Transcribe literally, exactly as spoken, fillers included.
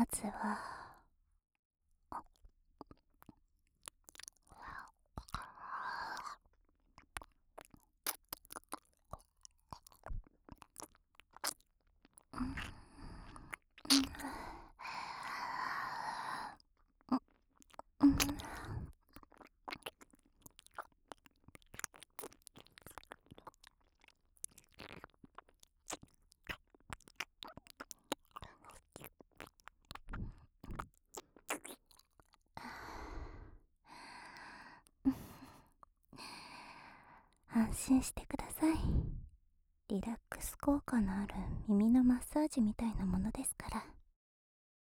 まずは安心してください。リラックス効果のある耳のマッサージみたいなものですから。